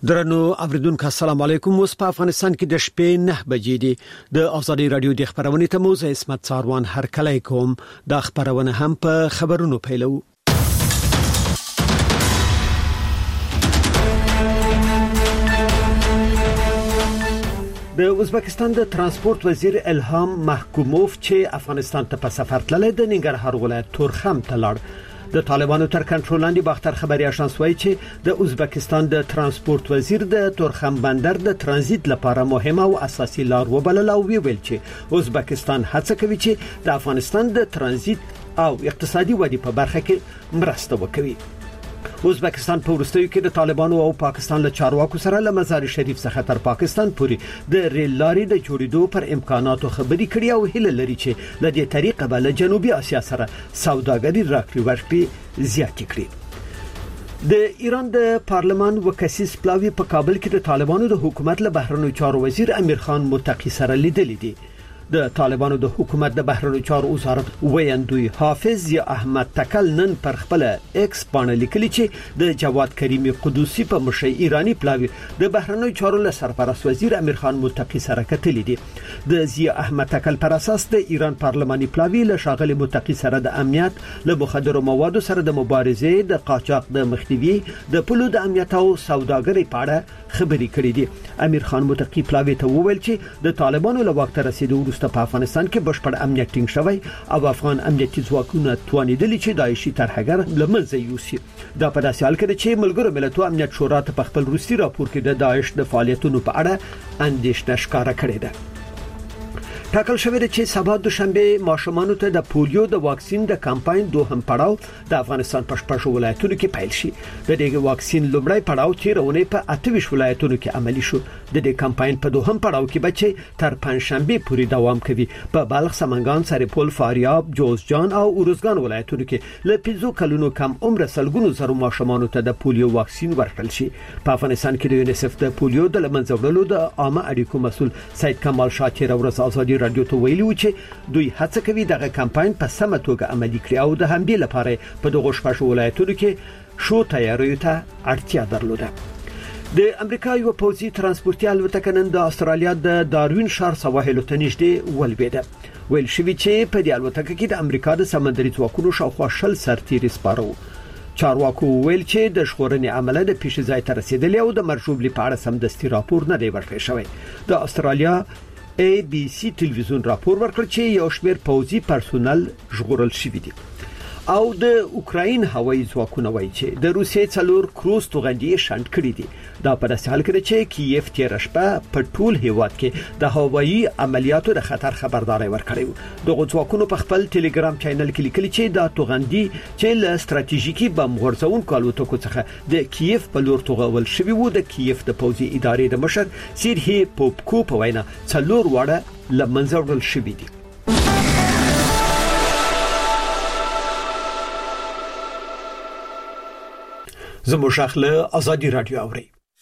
درنو اوریدونکو السلام علیکم. اوس په افغانستان کې د شپې 9 بجې دي. د ازادي رادیو د خبرونې ته موزه اسمت ساروان هر کله کوم د خبرونه هم په خبرونو پیلو. د ازبکستان د ترانسپورت وزیر الهام محکوموف چې افغانستان ته په سفر تللی د ننګرهار ولایت تورخم ته لاړ. د طالبانو تر کنټرول لاندې باختر خبري آژانس وایي چې د ازبکستان د ترانسپورت وزیر د تورخم بندر د ترانزیت لپاره مهمه او اساسي لار وبلل او ویل چې ازبکستان هڅه کوي چې د افغانستان د ترانزیت او اقتصادي ودې په برخه کې مرسته وکړي. ازبکستان په وروستیو کې د طالبانو او پاکستان له چارواکو سره له مزار شریف څخه تر پاکستان پورې د ریل لارې د جوړېدو پر امکاناتو خبري کړي او هیله لري چې له دې طریقه به له جنوبي اسیا سره سوداګري راکړي ورکړي زیات کړي. د ایران د پارلمان وکسیس پلاوی په کابل کې د طالبانو د حکومت له بهرنیو چارو وزیر امیر خان متقی سره لیدل دي. د طالبانو د حکومت د بهرنیو چارو وزارت ویاندوی حافظ یا احمد تکل نن پر خپل ایکس باندې لیکلي چې د جواد کریمی قدوسی په مشر ایرانی پلاوی د بهرنیو چارو له سرپرست وزیر امیر خان متقی سره کتلې دي. د ضیا احمد تکل پر اساس د ایران پارلماني پلاوی له شاغلي متقی سره د امنیت له مخدرو موادو سره د مبارزې د قاچاق د مخنیوي د پلو د امنیت او سوداګرۍ په اړه خبري کړې دي. امیر خان متقی پلاوی ته وویل چې د طالبانو له وخت رسیدو په افغانستان کې بشپړ امنیت ټینګ شوی او افغان امنیتي ځواکونه توانیدلي چې داعشي طرحګر لمنځه یوسي. دا په داسې حال کې چې ملګرو ملتونو امنیت شورا ته په خپل روسي راپور کې د داعش د فعالیتونو په اړه اندېښنه ښکاره کړې ده. ټاکل شوی دی چې سبا دوشنبه ماشومانو ته د پولیو د واکسین د کمپاین دوهم پړاو د افغانستان په شپږ ولایتونو کې پیل شي. د دې واکسین لومړی پړاو چې رونه په 28 ولایتونو کې عملی شو. د دې کمپاین په دوهم پړاو کې بچي تر پنځشنبه پورې دوام کوي. په بلخ، سمنګان، سرپل، فاریاب، جوزجان او اروزګان ولایتونو کې له 5 کلونو کم عمر سلګونو زرو ماشومانو ته د پولیو واکسین ورکړل شي. په افغانستان کې د یونیسف د پولیو د لمنځه وړلو د عامه اړیکو مسول سید کمال شاکر ورځ ازادي رادیو ته ویلي و چې دوی هڅه کوي دغه کمپاین په سمه توګه عملي کړي او د همدې لپاره په دغه شپږ ولایتونو کې شو تیاریو ته اړتیا درلوده. د امریکا یو پوځي ترانسپورتي الوتکه نن د استرالیا د داروین ښار سواحل ته نږدې ولویده. ویل شوی چې په دې الوتکه کې د امریکا د سمندري ځواکونو شاوخوا 60 سرتیري سپارو. چارواکو ویل چې د شخړنې عمله د پیښې ځای ته رسیدلی او د مرجوب لپاره سمدستي راپور نه دی ورکړی شوی. د استرالیا ABC ټلویزیون راپور ورکړ چې یو شمېر پوځي پرسونل ژغورل شوی دي. او د اوکراین هوایي ځواکونه وایي چې د روسیې 4 کروز توغندي شنډ کړی دي. دا په داسې حال کې چې کیف تیر شپه په ټول هیواد کې د هوایي عملیاتو د خطر خبرداري ورکړی. دغه ځواکونو په خپل ټلګرام چینل کې لیکلي چې دا توغندي چې له ستراتیژیکي بم غورځونکو الوتکو څخه د کیف په لور توغول شوی وو. د کیف د پوځي ادارې د مشر سیرهی پوپکو په وینا 4 وړه لمنځه وړل شوی دي. زموږ شاخله ازادي رادیو اوري.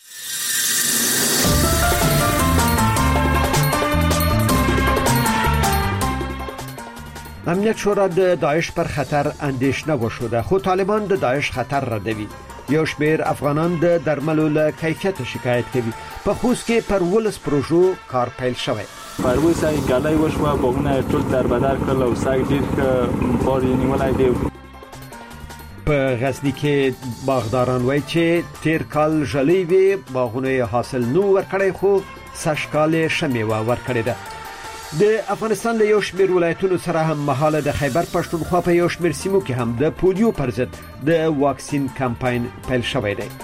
امنیت شورا د داعش پر خطر اندېښنه وشوده خو طالبان د داعش خطر ردوي. یو شمېر افغانان د درملو له کیفیت شکایت کوي. په خوست کې پر ولس پروژو کار پیل شوی. پروي سای ګالای وشو بونه ټول دربدار کړل او سای ډیر بوري نیولای دی. په غزنی کې باغداران وایي چې تیر کال ژلې وی باغونه حاصل نو ورکړی خو سشکال شمیوه ورکړی ده. د افغانستان له یو شمېر ولایتونو سره هم مهاله د خیبر پښتونخوا په یو شمېر سیمو کې هم د پولیو پر ضد د واکسین کمپاین پیل شوی دی.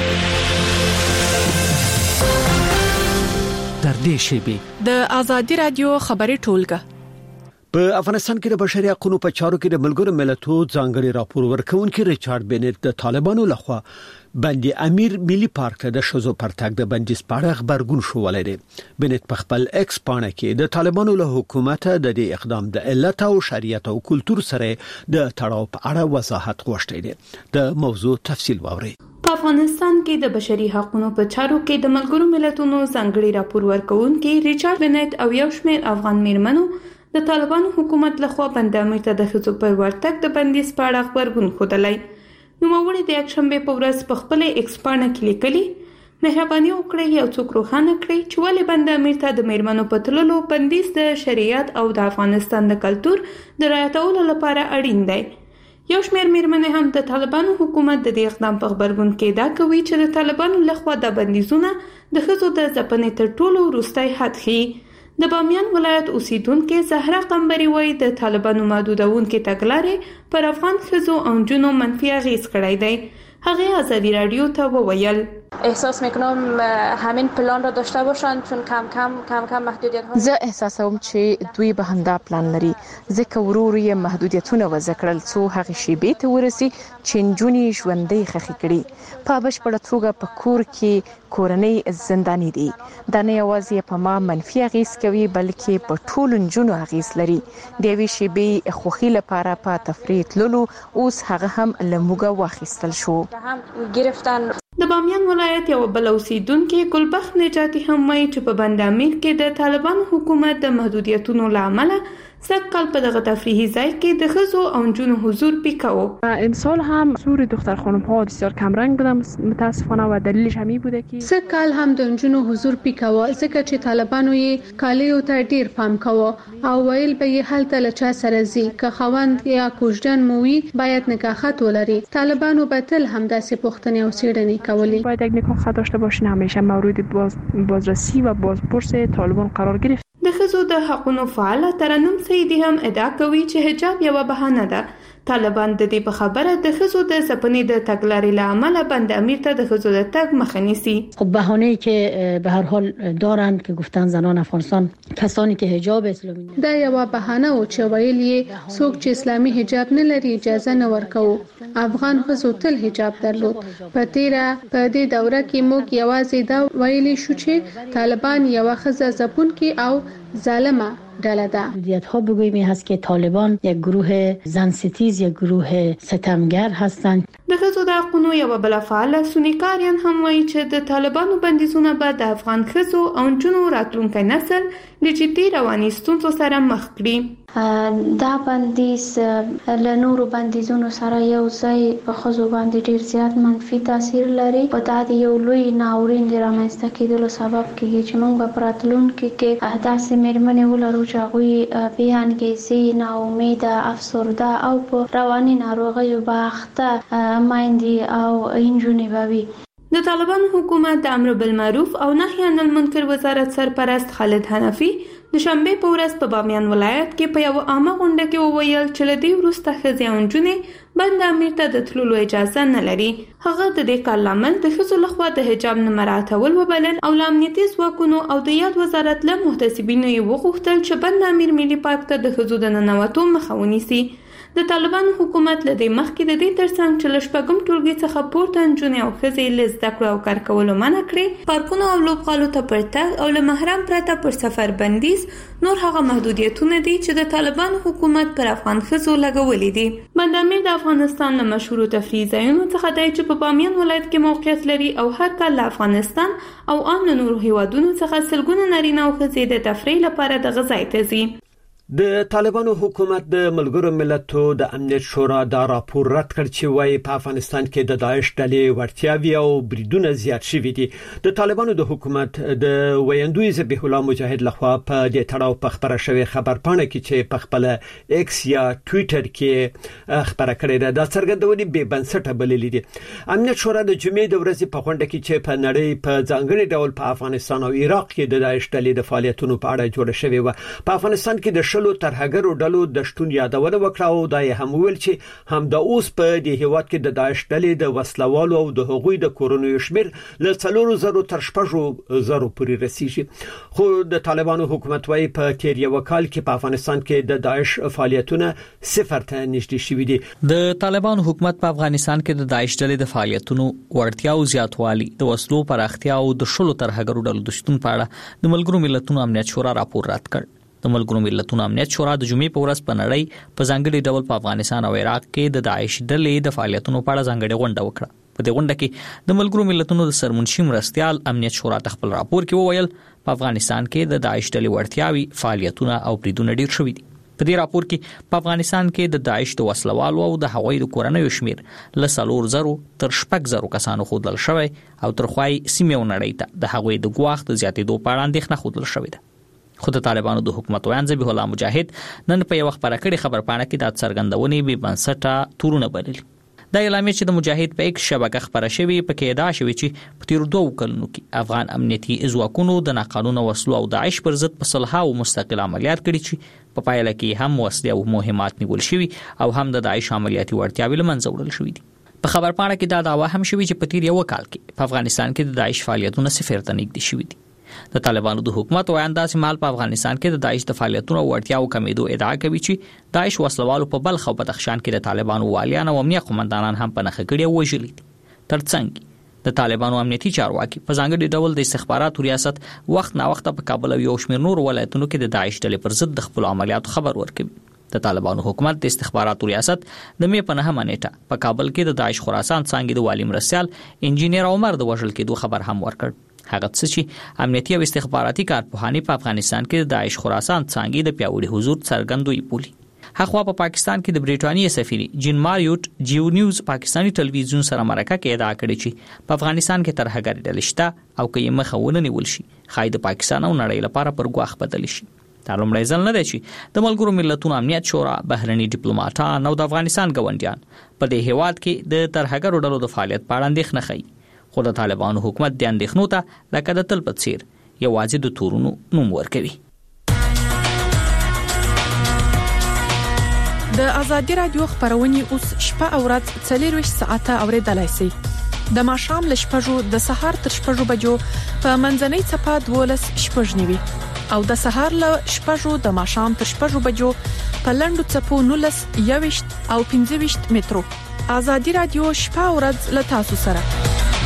در دې شیبه د ازادي رادیو خبري ټولګه په افغانستان کې د بشري حقوقو په چارو کې د ملګرو ملتونو ځانګړي راپور ورکونکي ریچارډ بنت د طالبانو لخوا بندي امیر ملي پارک ته د شوزو پرتګ د بندیز پاړه خبرګون شو ولري. بنت په خپل ایکس باندې کې د طالبانو له حکومت د دې اقدام د علت او شریعت او کلچر سره د تړاو په اړه وضاحت غوښتي دي. د موضوع تفصیل واوري. په افغانستان کې د بشري حقوقو په چارو کې د ملګرو ملتونو ځانګړي راپور ورکونکي ریچارډ بنت او یو شمېر افغان میرمنو د طالبانو حکومت لخوا بند امیر ته د ښځو پر ورتګ د بندیز په اړه خبرګون ښودلی. نوموړي د یکشنبه په ورځ په خپل ایکس باندې کې لیکلي مهرباني وکړئ یو څوک روښانه کړئ چې ولې بند امیر ته د میرمنو په تللو بندیز د شریعت او د افغانستان د کلتور د رعایتولو لپاره اړین دی. یو شمېر میرمنې هم د طالبانو حکومت د دې اقدام په غبرګون کې ادعا کوي چې د طالبانو لخوا د بندیزونه د ښځو د ځپنې تر ټولو وروستی حد ښيي. د بامیان ولایت اوسیدونکې زهرا قمبري وایي د طالبانو محدودونکې تګلارې پر افغان ښځو او نجونو منفي اغېز کړی دی. هغه ازادي رادیو ته وویل احساس میکنم همین پلان را داشته باشند چون کم کم محدودیت ها. زه احساسوم چې دوی به همدا پلان لري ځکه ورو یې محدودیتونه وضع کړل څو هغه شیبې ته ورسي چې نجونې ژوندۍ خښې کړي په بشپړه توګه په کور کې کورنۍ زنداني دي. دا نه یوازې په ما منفي اغېز کوي بلکې په ټولو نجونو اغېز لري. د یوې شیبې خوښۍ لپاره په تفریح تللو اوس هغه هم له موږه واخیستل شو. د بامیان ولایت یو بل اوسیدونکې ګلبخت نجاتی هم وایي چې په بند امیر کې د طالبانو حکومت د محدودیتونو له امله سږکال په دغه تفریحي ځای کې د ښځو او نجونو حضور پیکه و. امسال هم حضور دختر خانم ها بسیار کمرنگ بوده متاسفانه و دلیلش همین بوده که سږکال هم د نجونو حضور پیکه و ځکه چې طالبانو یې کالیو ته ډیر پام کاوه او ویل به یې هلته له چا سره ځي که خاوند یا کوژدن مو وي باید نکاحت ولري. طالبانو به تل همداسې پوښتنې او څېړنې کولې. باید یک نکاح داشته باشین همیشه مورد بازرسی و بازپرس طالبان قرار گرفت. د ښځو د حقونو فعاله ترنم سیدی هم ادعا کوي چې حجاب یوه بهانه ده. طالبان د دې په خبره د ښځو د ځپنې د تګلارې له امله بند امیر ته د ښځو د تګ مخه نیسي. خب بهانه‌ای که به هر حال دارند که گفتن زنان افغانستان کسانی که حجاب اسلامی دا یوه بهانه و چې ویل یې څوک چې اسلامي حجاب نه لري اجازه نه ورکوو. افغان ښځو تل حجاب درلود. په دې دوره کې موږ یوازې دا ویلی شو چې طالبان یوه ښځه ځپونکې او ظالمه ډله ده. محدودیت ها بگوییم این هست که طالبان یک گروه زن ستیز یک گروه ستمگر هستند. د ښځو د حقونو یوه بله فعاله سونی کاریان هم وایي چې د طالبانو بندیزونه به د افغان ښځو او نجونو راتلونکی نسل له جدي رواني ستونزو سره مخ کړي. دا بندیز له نورو بندیزونو سره یو ځای په ښځو باندې ډیر زیات منفي تاثیر لري او دا د یو لوی ناورین د رامنځته کېدلو سبب کېږي چې موږ به په راتلونکي کې داسې میرمنې ولرو چې هغوی بې انګیزې ناامیده افسرده او په رواني ناروغیو به اخته میندې او نجونې به وي. د طالبانو حکومت د امر بالمعروف او نهي عن المنکر وزارت سرپرست خالد حنفي د شنبې په ورځ په بامیان ولایت کې په یوه عامه غونډه کې وویل چې له دې وروسته ښځې او نجونې بند امیر ته د تللو اجازه نه لري. هغه د دې کار لامل د ښځو لخوا د حجاب نه مراعاتول وبلل او له امنیتي ځواکونو او د یاد وزارت له محتسبینو یې وغوښتل چې بند امیر ملي پارک ته د ښځو د ننوتو مخه ونیسي. د طالبانو حکومت له دې مخکې د دې ترڅنګ چې له شپږم ټولګي څخه پورته نجونې او ښځې له زده کړو او کار کولو منع کړې، پارکونو او لوبغالو ته پر تګ او له محرم پرته پر سفر بندیز نور هغه محدودیتونه دي چې د طالبانو حکومت پر افغان ښځو لګولي دي. بند امیر د افغانستان له مشهورو تفریحي ځایونو څخه دی چې په بامیان ولایت کې موقعیت لري او هر کال له افغانستان او ان له نورو هیوادونو څخه سلګونه نارینه او ښځې د تفریح لپاره دغه ځای ته ځي. د طالبانو حکومت د ملګرو ملتو د امنیت شورا دا راپور رد کړ چې وايي په افغانستان کې د داعش ډلې وړتیاوې او بریدونه زیات شوي دي. د طالبانو د حکومت د ویندوی ذبیح الله مجاهد لخوا په دې تړاو په خبره شوی خبرپاڼه کې چې په خپل ایکس یا ټوئیټر کې خبره کړې ده د څرګندونې بې بنسټه بللې دي. امنیت شورا د جمعې د ورځې په غونډه کې چې په نړۍ په ځانګړي ډول په افغانستان او عراق کې د داعش ډلې د فعالیتونو په اړه جوړه شوې و. په افغانستان کې د ترهګرو ډلو د شتون یادونه وکړه او دا یې هم ویل چې هم د اوس په دې هیواد کې د داعش ډلې د وسلوالو او د هغوی د کورونو شمیر له 4,000 تر 6,000 پورې رسیږي. خو د طالبانو حکومت وايي په تیر یو کال کې په افغانستان کې د داعش فعالیتونه صفر ته نږدې شوي دي. د طالبانو حکومت په افغانستان کې د داعش ډلې د فعالیتونو وړتیاو زیاتوالي، د وسلو پراختیا او د شلو ترهګرو ډلو د شتون په اړه د ملګرو ملتونو امنیت شورا راپور رد کړ. د ملګرو ملتونو امنیت شورا د جمعې په ورځ په نړۍ په ځانګړي ډول په افغانستان او عراق کې د داعش ډلې د فعالیتونو په اړه ځانګړې غونډه وکړه. په دې غونډه کې د ملګرو ملتونو د سرمنشي مرستيال امنیت شورا د خپل راپور کې وویل په افغانستان کې د داعش ډلې وړتیاوي، فعالیتونه او بریدونه ډیر شوي دي. په دې راپور کې په افغانستان کې د داعش د وسلوالو او د هوایي کورنیو شمیر له 4,000 تر 6,000 کسانو خودل شوی او تر خوای سیمه ونړی ته د هغوی د ګواښ د زیاتېدو په اړه اندېښنه خودل شوې ده. خو د طالبانو د حکومت ویان ذبیح الله مجاهد نن په یو خبره کړي خبرپاڼه کې د څرګندونې به بنسټه تورونه بللي. دا اعلامیه چې د مجاهد په ایک شبکه خبره شوی په کې ادعا شوی چې په تیر 2 کلونو کې افغان امنیتي ځواکونو د ناقانونه وسلو او داعش پر ضد په صلح او مستقل عملیات کړي چې په پایله کې هم وسلې او مهمات نیول شوی او هم د داعش عملیاتي وړتیاوې له منځه وړل شوې دي. په خبرپاڼه کې دا دعوا هم شوی چې په تیر 1 کال کې په افغانستان کې د داعش فعالیتونه صفر ته نږدې شوي دي. د طالبانو د حکومت وایاندا چې مال په افغانستان کې د داعش د فعالیتونو وړتیاو کمیدو ادعا کوي چې داعش وسلوالو په بلخ او بدخشان کې د طالبانو والیان او امنیه قومندانان هم په نخښه کړي او وژلي دي. ترڅنګ د طالبانو امنیتي چارواکي په ځانګړي ډول د استخباراتو ریاست وخت نا وخت په کابل او یو شمېر نور ولایتونو کې د داعش ډلې پر ضد د خپل عملیاتو خبر ورکوي. د طالبانو حکومت د استخباراتو ریاست د مې په 9 نیټه په کابل کې د داعش خراسان څنګه د والی مرسیال انجینیر عمر د وژل کېدو خبر هم ورکړ. هغه څه چې امنیتي او استخباراتي کارپوهاني په افغانستان کې د داعش خراسان څنګه د پیاوړي حضور څرګندوي بولی. هغه په پاکستان کې د بریټانیا سفیر جین ماریوت جیو نیوز پاکستانی ټلویزیون سره مرکه کې ادعا کړې چې په افغانستان کې ترهګر ډلې شته او کې مخاونه نیول شي خای د پاکستان او نړۍ لپاره پر ګواښ بدل شي. دا لومړی ځل نه دی چې د ملګرو ملتونو امنیت شورا بهرني ډیپلوماټان او د افغانستان ګاونډیان په دې هیواد کې د ترهګر ډلو د فعالیت په اړه اندېښنه کوي. خو د طالبانو حکومت د اندېښنو ته لکه د تل په څیر یوازې د تورونو نوم ورکوي. د ازادي رادیو خبرونه اوس شپه او ورځ 24 ساعته اوریدلای شئ. د ماښام ل 6 د سهار تر 6 بجو په منځنۍ چپه 12 شپږنیوي او د سهار ل 6 د ماښام تر 6 بجو په لندو چپو 19 21 او 25 مترو. ازادي رادیو شپه او ورځ ل تاسو سره.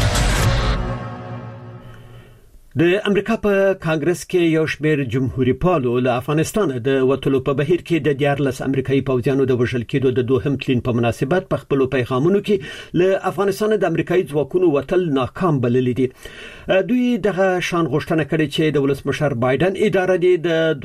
د امریکا په کانګرس کې یو شمېر جمهوریت پالو له افغانستان د وټلو په بهیر کې د 14 امریکایي پوځیانو د وژل کېدو د دوهم تلین په مناسبت په خپل پیغامونو کې له افغانستان د امریکایي ځواکونو وټل ناکام بللي دي. دوی دغه شان غوښتنه کړې چې د ولسمشر بایدن اداره د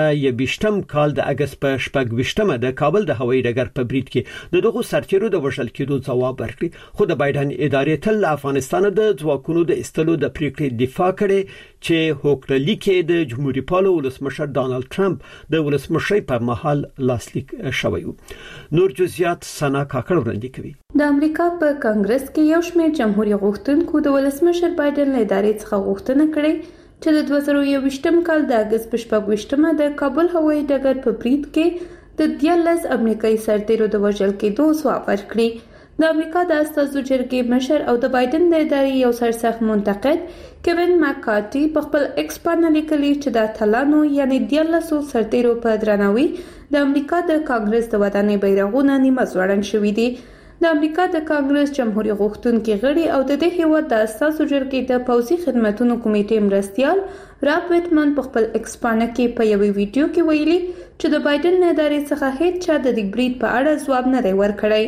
2021م کال د اگست په 28مه د کابل د هوایي ډګر په بریټ کې د دغه سرتیرو د وژل کېدو ځواب ورکړي. خو د بایدن ادارې تل افغانستان د ځواکونو د استلو د پریکړې دفاع کړي چې هوکړه کې د جمهوریت پالو ولسمشر ډانلډ ټرمپ د ولسمشرۍ په محل لاسلیک شوی. نور جزئیات سنا کاکړ وړاندې کوي. د امریکا په کانګرس کې یو شمېر جمهوریت غوښتونکو د ولسمشر بایدن له ادارې څخه غوښتنه کړې چې د 2021م کال د اگست په 28مه د کابل هوایي ډګر په بریټ کې د 14 امریکایي سرتیرو د وژل کېدو ځواب ورکړي. د امریکا د استازو جرګې مشر او د بایدن د ادارې یو سرسخت منتقد کوین مکارتي په خپل ایکس باندې لیکلي چې د اتلانو یعنی 14 سرتیرو په درناوي د امریکا د کانګرس د ودانۍ بیرغونه نیمه ځوړند شوي دي. د امریکا د کانګرس جمهوریت غوښتونکي غړي او د دې هیواد د استازو جرګې د پوځي خدماتو کمیټې مرستيال راب ویټمن په خپل ایکس باندې کې په یوه ویډیو کې ویلي چې د بایدن ادارې څخه هیڅ چا د دې بریټ په اړه ځواب نه دی ورکړی.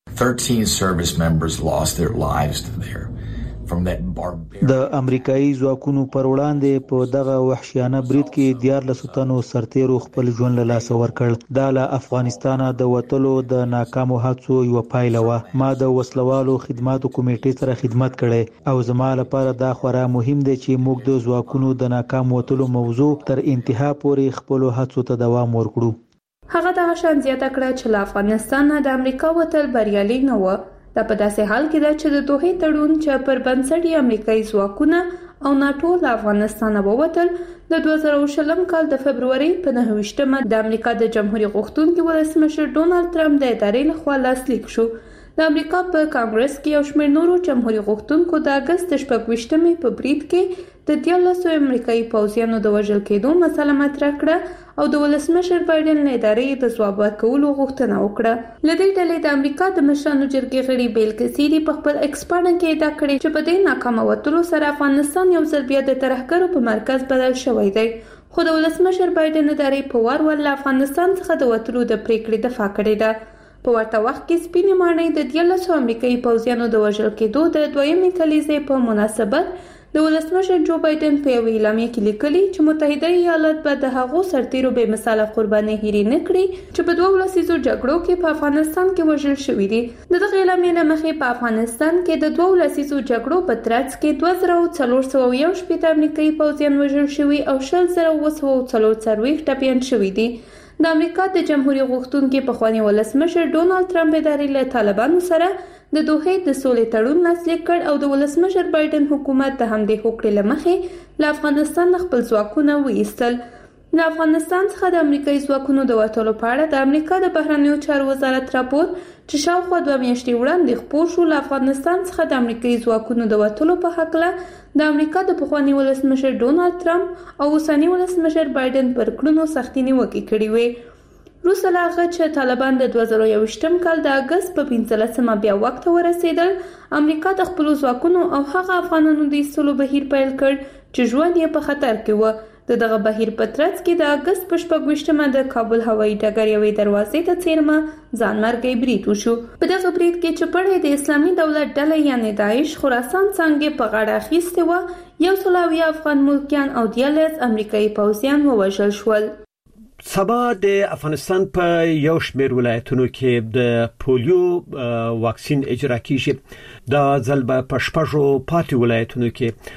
13 service members lost their lives there from that barbarian. د امریکایي ځواکونو پر وړاندې په دغه وحشیانه برید کې 14 تنو سرتیرو خپل ژوند له لاسه ورکړ. دا له افغانستان د وټلو د ناکامو هڅو یو پایله و. ما د وسلوالو خدماتو کمیټې سره خدمت کړي او زما لپاره دا خورا مهم دی چې موږ د ځواکونو د ناکام وټلو موضوع تر انتها پورې خپل هڅو ته دوام ورکړو. هغه د شان زیاته کړه چې افغانستان د امریکا وټل بریالي نه و. دا په داسې حال کې ده چې د دوه تړون چې پر بنسټ امریکایي ځواکونه او ناتو له افغانستان ووتل د 2020 کال د فبرवरी په 9مه د امریکا د جمهوریت غوښتونکي ولسمشر ډونالد ټرمپ د ادارې لخوا لاسلیک شو. د امریکا په کانګرس کې یو شمېر نورو جمهوریت غوښتونکو د اگست 28مې په بریټ کې د 14 امریکایي پوځیانو د وژل کېدو مسله مطرح کړه او د ولسمشر بایدن له ادارې د ځواب ورکولو غوښتنه وکړه. لدې ډلې د امریکا د مشرانو جرګې غړي بیل کثیری په خپل ایکس باندې کې ادعا کړې چې په دې ناکامه وټلو سره افغانستان یو ځل بیا د ترهګرو په مرکز بدل شوی دی. خو د ولسمشر بایدن ادارې په وار ول افغانستان څخه د وټلو د پریکړې دفاع کړې ده. په ورته وخت کې سپینې ماڼۍ د 14 امریکایي پوځیانو د وژل کېدو د دویمې کلیزې په مناسبت د ولسمشر جو بایدن په یو اعلامیه کې لیکلي چې متحده ایالات به د هغو سرتیرو به مثاله قرباني هېرې نه کړي چې په 2 لسیزو جګړو کې په افغانستان کې وژل شوي دي. دغه اعلامیه مخې په افغانستان کې د 2 لسیزو جګړو په ترڅ کې 2411 امریکایي پوځیان وژل شوي او 10940 ټپیان شوي دي. د امریکا د جمهوریت غوښتونکي پخوانی ولسمشر ډونالد ټرمپ ادارې له طالبانو سره د دوحې د سولې تړون لاسلیک کړ او د ولسمشر بایدن حکومت د همدې هوکړې له مخې له افغانستان خپل ځواکونه وایستل. د افغانستان څخه د امریکایي ځواکونو د وټولو په اړه د امریکا د بهرنیو چارو وزارت راپور چې شاوخوا 2 میاشتې وړاندې خپور شو، له افغانستان څخه د امریکایي ځواکونو د وټولو په حق له د امریکا د پخوانی ولسمشر ډونالد ټرمپ او اوسنی ولسمشر بایدن پر کړنو سختي نیوکې کړې وې. روسه لا هغه چې طالبان د 2021 کال د اگست په 15مه بیا وخت ورسېدل، امریکا د خپل ځواکونو او هغه افغانانو د ایستلو بهیر پیل کړ چې ژوند یې په خطر کې و. دغه بهیر په ترڅ کې د اگست په 28مه د کابل هوایي ډګر یوې دروازې ته څیرمه ځانمرګي برید وشو. په دغه برید کې چې پړې د اسلامي دولت ډلې یعنی داعش خراسان څنګه په غاړه اخیسته و، 100 افغان ملکیان او 14 امریکایي پوځیان ووژل شول. سبا د افغانستان په یو شمېر ولایتونو کې د پولیو واکسین اجرا کیږي. دا ځل به په 6 پاتې ولایتونو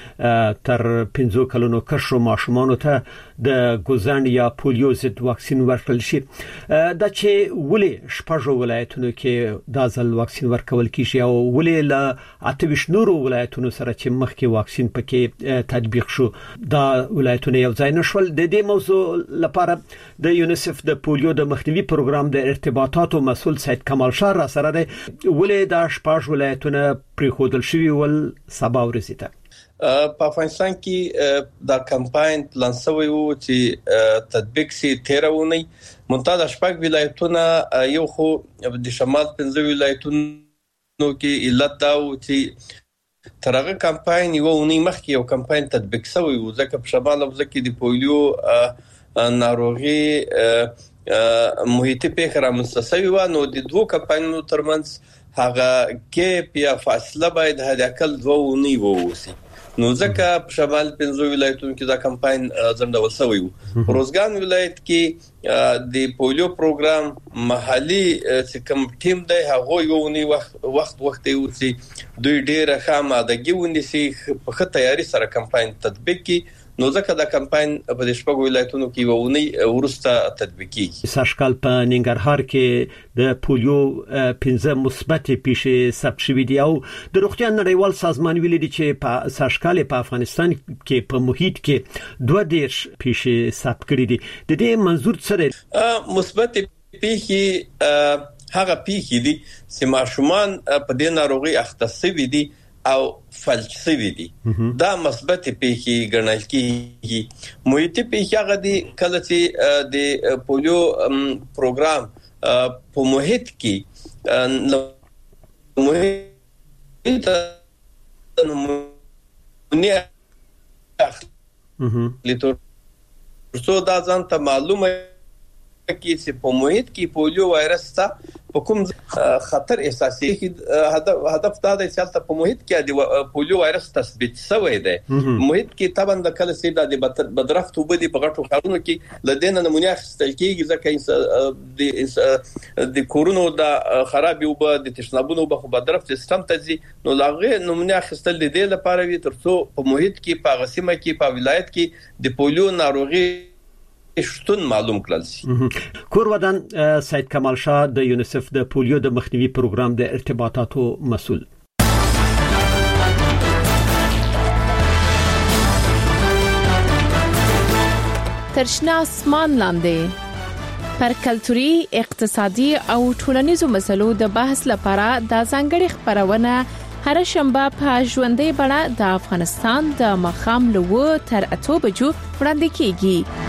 کې تر 15 کلونو کشرو ماشومانو ته د ګوزن یا پولیو ضد واکسین ورکړل شي. دا چې ولې 6 ولایتونو کې دا ځل واکسین ورکول کیږي او ولې له 28 نورو ولایتونو سره چې مخکې واکسین پکې تطبیق شو دا ولایتونه یو ځای نشول. د دې موضوع لپاره د یونیسف د پولیو د مخنیوي پروګرام د ارتباطاتو مسؤل سید کمال شاه را سره دی. ولې د 6 ولایتونه پریښودل شوي ول سبا ورځ ته په افغانستان کې دا کمپاین پلان شوی وو چې تطبیق سي 13 ونی منتها 6 ولایتونه یو خو د شمال 15 ولایتونو کې علت دا و چې ترغه کمپاین یو ونی مخکې یو کمپاین تطبیق شوی وو ځکه په شمال او ځکه د پولیو ناروغي محیطي پیښه رامنځته شوی و. نو د 2 کمپاینونو ترمنځ هغه کې په فاصله باید هداکل 2 ونی ووسی. نو ځکه په شمال 15 ولایتونو کې دا کمپاین ځندول شوی وو. روزګان ولایت کې د پولیو پروګرام محلي چې کوم ټیم دی هغه یو ونی وخت یو چې دوی ډیره خامادګي ونیسي په ښه تیاری سره کمپاین تطبیق کی. نو ځکه دا کمپاین په د 6 ولایتونو کې وونی ورسته تطبیق کیږي. ساشکال په ننګرهار کې د پولیو 15 مثبت پیښې ثبت شوې دي او د روغتیا نړیوال سازمان ویلي دی چې په ساشکال په افغانستان کې په محیط کې 2 پیښې ثبت کړې دي. د دې منظور څه دی؟ مثبت پیښې هغه پیښې دي چې ماشومان په دې ناروغي اخته شوي دي او فلج شوي دي. دا مثبت پیښې ګڼل کیږي. محیطي پیښې هغه دي کله چې د پولیو پروګرام په محیط کې محیط لتو دا ځان ته معلومه کی چې په محیط کې پولیو وایرس ته په کوم خطر احساسي هدف دا دی چې په محیط کې د پولیو وایرس تثبیت شوی دی. محیط کې طبعا د کله سي د بدرفت وبدي په غټو ښارونو کې لدین نمونه اخیستل کیږي ځکه د کورونو د خراب وب د تشنابونو په بدرفت سیستم ته ځي. نو لاغه نمونه اخیستل د دې لپاره وي ترڅو په محیط کې په غسیمه کې په ولایت کې د پولیو ناروغي شتون معلوم کړل شي. کورودان سید کمال شاه د یونیسف د پولیو د مخنیوي پروګرام د ارتباطاتو مسؤل. ترشنا اسمان لاندې پر کلتوري، اقتصادي او ټولنیزو مسلو د بحث لپاره د ځانګړي خبرونه هر شنبه په ژوندۍ بڼه د افغانستان د مخام له 8 تر 8 بجو وړاندې کیږي.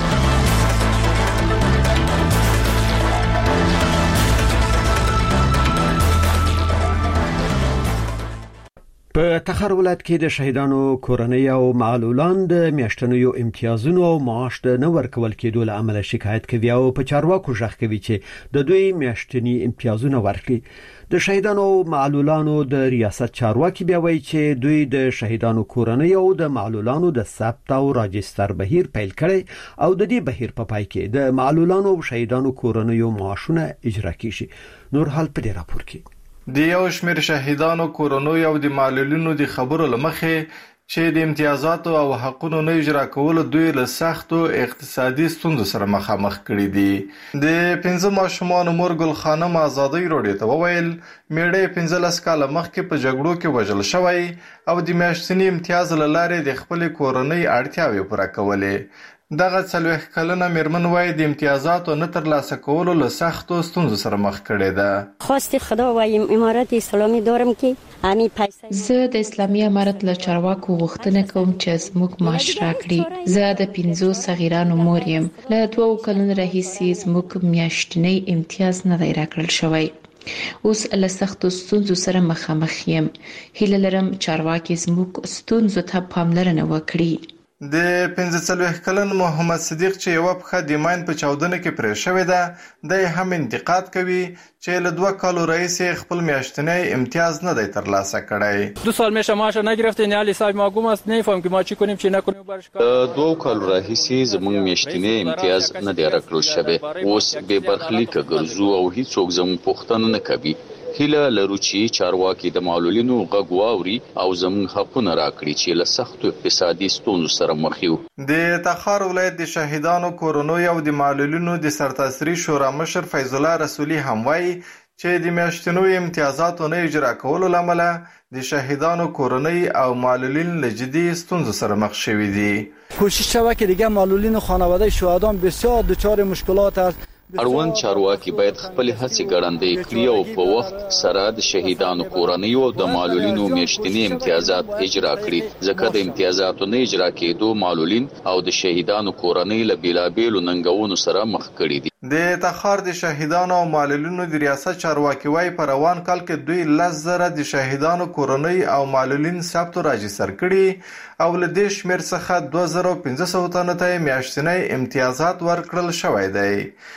په تخار ولایت کې د شهیدانو کورنۍ او معلولان د میاشتنیو امتیازونو او معاش د نه ورکول کېدو له امله شکایت کوي او په چارواکو ژغ کوي چې د دوی میاشتنی امتیازونه ورکړي. د شهیدانو او معلولانو د ریاست چارواکي بیا وایي چې دوی د شهیدانو کورنۍ او د معلولانو د ثبت او راجستر بهیر پیل کړي او د دې بهیر په پای کې د معلولانو او شهیدانو کورنۍ معاشونه اجرا کیږي. نور حال په دې راپور کې د یو شمېر شهیدانو کورنۍ او د معلولینو د خبرو لمخې چې د امتیازاتو او حقوقو نه اجرا کول دوی له سختو اقتصادي ستونزو سره مخامخ کړي دي. د 15 ماشومان مور ګل خانم آزادۍ روډي ته وویل میړه 15 کال مخکې په جګړو کې وژل شوی او د میاشتنی امتیاز لاره د خپل کورنۍ اړتیاوې پوره کولې. دغه 40 کلنه میرمن وای د امتیازاتو نه ترلاسه کولو له سختو ستونزو سره مخ کړي ده. خواست خدا وایم امارت اسلامی دارم که همین پیسې زه د اسلامي امارت له چارواکو غوښتنه کوم چې زموږ معاش راکړي. زه د 15 صغیرانو مور یم. له 2 کلونو راهیسې زموږ میاشتنی امتیاز نه دی راکړل شوی. اوس له سختو ستونزو سره مخامخ یم. هیله لرم چارواکي زموږ ستونزو ته پاملرنه وکړي. د 15 کلن محمد صدیق چې یو په د ماین په چاودنه کې پرې شوې ده د هم انتقاد کوي چې له 2 کالو رئیس خپل میاشتنی امتیاز نه دی ترلاسه کړی. 2 سال میشه معاش نگرفتین علی صاحب ما گم است نمیفهم که ما چی کنیم چی نکنیم برش 2 کالو راهیسې زموږ میاشتنی امتیاز نه دی راکړل شوی. اوس به برخلیک ګرځو او هیڅوک زموږ پوښتنه نه کوي. هیله لرو چې چارواکي د معلولینو غږ واوري او زموږ حقونه راکړي چې له سختو اقتصادي ستونزو سره مخ یو. د تخار ولایت د شهیدانو کورنۍ او د معلولینو د سرتاسري شورا مشر فیض الله رسولي هم وایي چې د میاشتنو امتیازاتو نه اجرا کولو لامل د شهیدانو کورنۍ او معلولین له جدي ستونزو سره مخ شوي دي. کوشش شوه که دیگه معلولین و خانواده شهدان بسیار دچار مشکلات است. اړوند چارواکي باید خپل هڅې ګړندۍ کړي او په وخت سره د شهیدانو کورنۍ او د معلولینو میاشتنی امتیازات اجرا کړي ځکه د امتیازاتو نه اجرا کېدو معلولین او د شهیدانو کورنۍ له بیلابیلو ننګونو سره مخ کړي دي. د تخار د شهیدانو او معلولینو د ریاست چارواکي وايي په روان کال کې دوی 10,000 د شهیدانو کورنۍ او معلولین ثبت راجستر کړي او له دې شمېر څخه 2500 تنو ته میاشتنی امتیازات ورکړل شوی دی.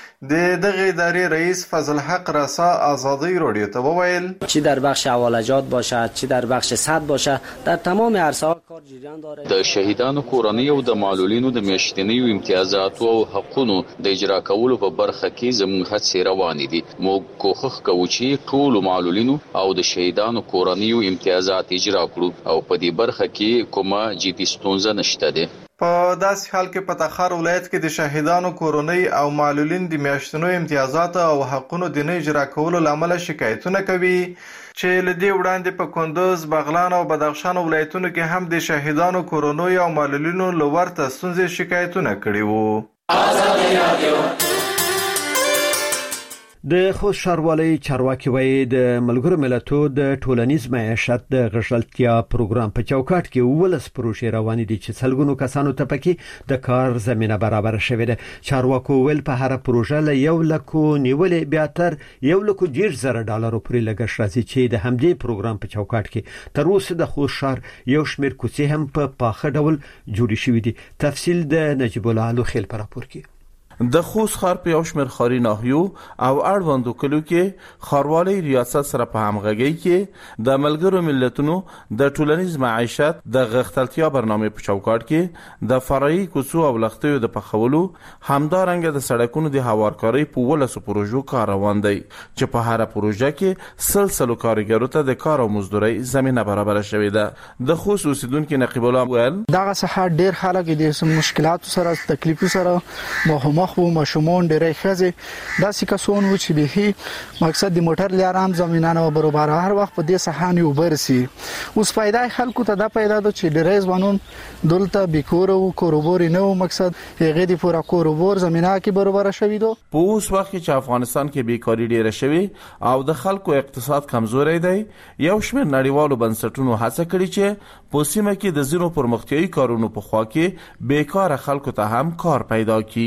د دغه ادارې رئیس فضل حق رسا آزادی رادیو ته وویل چی در بخش حوالجات باشد چی در بخش صد باشد در تمام عرصه‌ها کار جریان داره. د شهیدانو کورنۍ او د معلولینو د میاشتنیو امتیازاتو او حقوقو د اجرا کولو په برخه کې زموږ هڅې روانې دي. موږ کوښښ کوو چې ټول معلولینو او د شهیدانو کورنۍ امتیازات اجرا کړو او په دې برخه کې کومه جدي ستونزه نشته ده. په داسې حال کې په تخار ولایت کې د شهیدانو کورنۍ او معلولین د میاشتنو امتیازات او حقوقو د نه اجرا کولو لامل شکایتونه کوي چې لدی وړاندې په کندوز، بغلان او بدخشان ولایتونو کې هم د شهیدانو کورنۍ او معلولینو لورته ستونزې شکایتونه کړي وو. آزادي رادیو د خوست ښاروالۍ چارواکي وایي د ملګرو ملتونو د ټولنیز معیشت د غښتلتیا پروګرام په چوکاټ کې 12 پروژې روانې دي چې څلګونو کسانو ته پکې د کار زمينه برابر شوې ده. چارواکو ویل په هر پروژه له 1 لک نیولې بیا تر 1 لک $10,000 پورې لګښت راځي چې د همدې پروګرام په چوکاټ کې تر اوسه د خوست ښار یو شمېر کوڅې هم په پاخه ډول جوړې شوې دي. تفصیل د نجیب الله لوخیل په راپور کې. د خوست ښار په یو شمېر ښاري ناحیو او اړوندو کلیو کې ښاروالۍ ریاست سره په همغږۍ کې د ملګرو ملتونو د ټولنیز معیشت د غښتلتیا برنامې په چوکاټ کې د فرعي کوڅو او لښتیو د پخولو همدارنګه د سړکونو د هوارکارۍ په 12 پروژو کار روان دی چې په هر پروژه کې سلسله کارګرو ته د کار او مزدورۍ زمينه برابر شوې ده. د خوست اوسیدونکو نقیب الله ویل دغه څخه ډېر خلک د مشکلاتو سره تکلیفو سره مخامخ وو. ماشومان ډېرې ښځې داسې کسان وو چې به مقصد د موټر لارام زمينانه برابر هر وخت په دې سحاني وبرسي. اوس پیدا خلکو ته دا پیدا ده چې ډېرې ځوانون دلته بیکور او کاروبار نه و مقصد هغه د پورا کاروبار زمينه کې برابر شوی دو. په اوس وخت چې افغانستان کې بیکاری ډېره شوی او د خلکو اقتصاد کمزوري دی یو شمېر نړیوالو بنسټونو هڅه کړې چې په سیمه کې د زیرو پرمختیايي کارونو په خوا کې بیکاره خلکو ته هم کار پیدا کړي.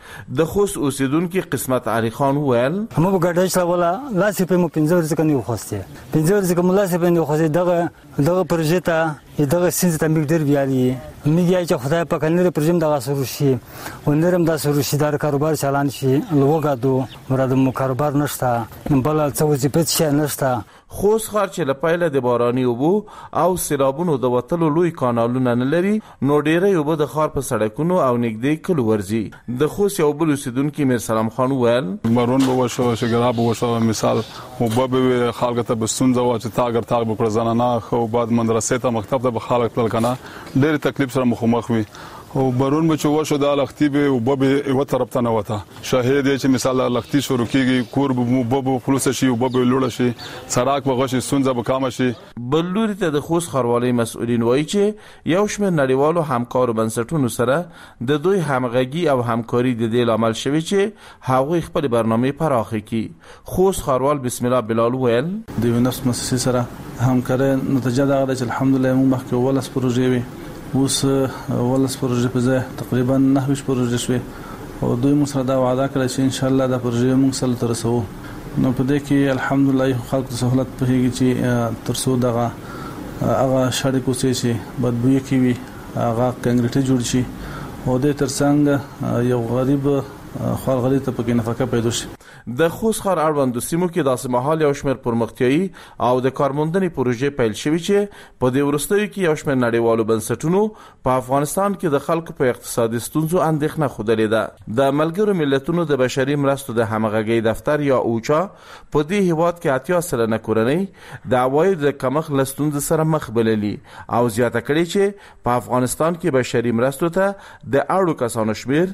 د خوست اوسیدونکو قسمت علي خان ویل مو ګډه چلاوله لاسې په مو 15 ورځې کني خوسته 15 ورځې کوم لاسې په نه خوسته دغه پروژه ته دغه سنت ته مقدار بیالي میږي چې خدای په کلنه پروژه دغه سره شي ونرم د سره شي د کاروبار چلان شي لوګادو مراد مو کاروبار نشته بل څه وظیفه شي نشته خوست ښار چې لپاره د باراني اوبو او سیلابونو د وټلو لوی کانالونه نه لري نو ډېرې اوبه د ښار په سړکونو او نږدې کلو ورځي د خوست یو بل اوسیدونکو میر سلام خان ویل مارون به وشو شګرا به وشو مثال او به خلک ته بسونځه وا چې تاګر تاګ به پر زنانه خو بعد مدرسې ته مکتب ته به خلک تل کنه ډېر تکلیف سره مخ وي او بارون به چوه شو د لختي به او به یو طرف ته نه وته شاهد چې مثال لختي شروع کیږي کور به خلوص شي او به لوړ شي سراک به غشي سونځه به کام شي بلوري ته د خوست ښاروالۍ مسؤلین وایي چې یو شمېر نړیوالو همکارو بنسټونو سره د دوی همغږي او همکاري د دې لامل شوی چې هغوی خپل برنامه پراخه کړي خوست ښاروال بسم الله بلال ویل د ونس مؤسسې سره همکاري نتیجه دا ده چې الحمدلله موږ مخکې ولس پروژې وي اوس ولس پروژې په ځای تقریبا 9 پروژې شوي او دوی موږ سره دا وعده کړې چې ان شاء الله دا پروژې موږ سره تر رسو نو په دې کې الحمدلله خلکو ته سہولت پېږي چې ترسو دغه هغه شړې کوڅې چې بدبوي کوي هغه کنکریټ جوړ شي او د ترڅنګ یو غریب خلک ته پکې نفقه پیدا شي د خوست ښار اړوندو سیمو کې داسې مهال یو شمېر پرمختیايي او د کارموندنې پروژې پیل شوې چې په دې وروستیو کې یو شمېر نړیوالو بنسټونو په افغانستان کې د خلکو په اقتصادي ستونزو اندېښنه ښودلې ده د ملګرو ملتونو د بشري مرستو د همغږۍ دفتر یا اوچا په دې هیواد کې 80 سلنه کورنۍ د عوایدو د کمښت له ستونزې سره مخ بللي او زیاته کړې چې په افغانستان کې بشري مرستو ته د اړو کسانو شمېر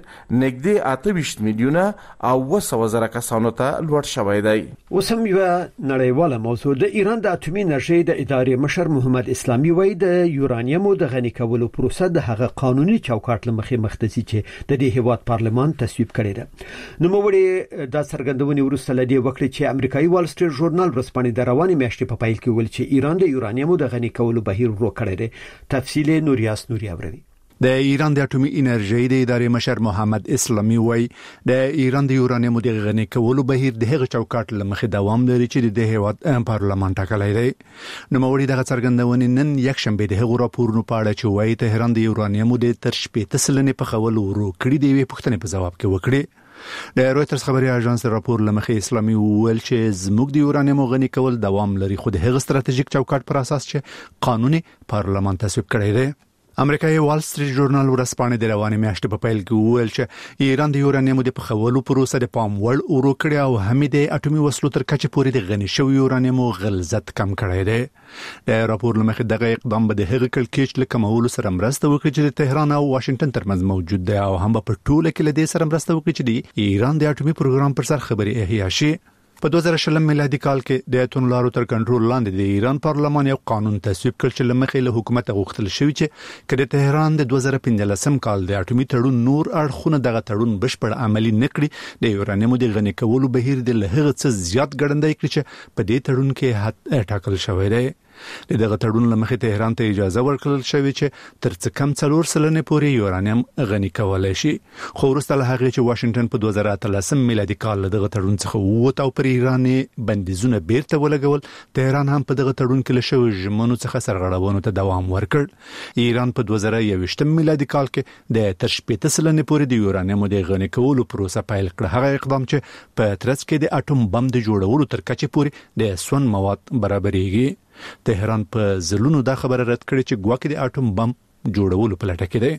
نږدې 28 میلیونه او 200,000 کسانو ته لوړ شوی دی. اوس هم یو نړیواله موضوع د ایران د اټومي انرژي د ادارې مشر محمد اسلامي وایي د یورانیم د غني کولو پروسه د هغه قانوني چوکاټ لمخې مختصي چې د دې هیواد پارلمان تصویب کړی دی. نو موږ د څرګندونې وروسته لدی وکړي چې امریکایي وال سټریټ ژورنال ورځپاڼې د رواني میاشتې په پیل کې ویل چې ایران د یورانیم د غني کولو بهیر ورو کړی دی. تفصیل نوریاس نوري اوري. د ایران د اټومي انرژي د ادارې مشر محمد اسلامي وایي د ایران د یورانیم د غني کولو بهیر د هغه چوکاټ لمخې دوام لري چې د هیواد پارلمان ټاکلی دی. نو موږ دغه څرګندونې نن یکشنبه د هغو راپورونو په اړه چې وایي تهران د یورانیم د تر 80% په خول ورو کړی دی په پوښتنې په جواب کې وکړي. د رويټرز خبري اژانس راپور لمخې اسلامي ویل چې زموږ د یورانیم غني کول دوام لري خو د هغه ستراتیژیک چوکاټ پر اساس چې قانوني پارلمان تصویب کړی دی. امریکایي وال سټریټ ژورنال ورځپاڼې د رواني میاشتې په پیل کې ویل چې ایران د یورانیم د پخولو پروسه د پام وړ ورو کړی او هم د اټومي وسلو تر کچې پورې د غني شوی یورانیم غلظت کم کړی دی. د راپور لمخې دغه اقدام به د هغه کلکېچ له کمولو سره مرسته وکړي چې د تهران او واشنگټن ترمنځ موجود دی او هم په ټوله کې له دې سره مرسته وکړي چې د ایران د اټومي پروګرام پر سر خبري احیا شي. په 2020 میلادي کال کې د ایتون لارو تر کنټرول لاندې د ایران پارلمان یو قانون تصویب کړ چې لمخې له حکومت غوښتل شوی چې کله تهران د 2015 کال د اټومي تړون نور اړخونه دغه تړون بشپړ عملی نکړي د یورانیم د غني کولو بهیر د لهغه څه زیات ګړندای کړي چې په دې تړون کې حد ټاکل شوی دی. دغه تړون لمخې تهران ته اجازه ورکړل شوې چې تر څه کم 4 سلنه پورې یورانیم غني کولای شي خو وروسته له هغه چې واشنگټن په 2013 میلادي کال دغه تړون څخه ووت او پر ایران بندیزونه بیرته ولګول تهران هم په دغه تړون کې له شوی ژمنو څخه سرغړونو ته دوام ورکړ. ایران په 2021 میلادي کال کې د تر 80 سلنه پورې د یورانیم د غني کولو پروسه پیل کړ. هغه اقدام چې په ترڅ کې د اټوم بم د جوړولو تر کچې پورې د سون مواد برابرېږي. تهران په ځلونو دا خبره رد کړې چې ګواکې د اټوم بم جوړولو په لټه کې دی.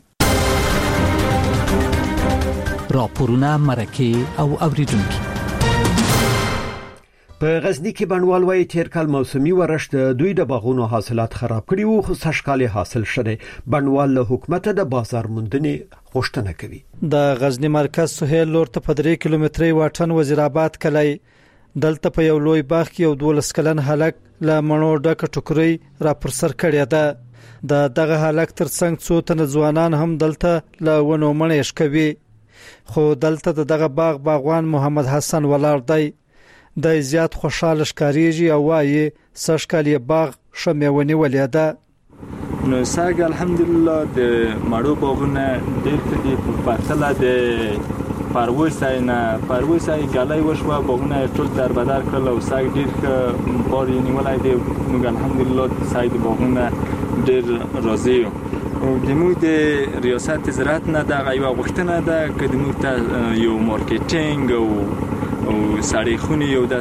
راپورونه مرکه او اوریدونکو په غزنی کې بڼوال وايي تیر کال موسمي ورش د دوی د باغونو حاصلات خراب کړي وو خو سږکال حاصل شوه. بڼوال له حکومت د بازار موندنې غوښتنه کوي. د غزنی مرکز سهیل لور ته په 3 کیلومتري واټن وزیرآباد کلی دلته په یو لوی باغ کې یو 12 کلن هلک له مڼو ډکه ټوکري را پر سر کړی ده. دغه هلک ترڅنګ څو تنه ځوانان هم دلته له ونو مڼې شکوي خو دلته دغه باغوان محمد حسن ولاړ دی. د زیات خوشاله ښکاریږي او وايي سږکال باغ شمېونی ولیده. نو ساګ الحمدلله د مړو باغونه ډېر کړي په پرتله د پروي سای غلای وشو بغونه ټول در بدر کړل او سای ډیر بار نیولای دی نو الحمدلله سای د بغونه ډیر راضي او د مو د ریاست زراعت نه د غیوا غوښتنه ده چې د مو ته یو مارکیټینګ او سړی خونی یو د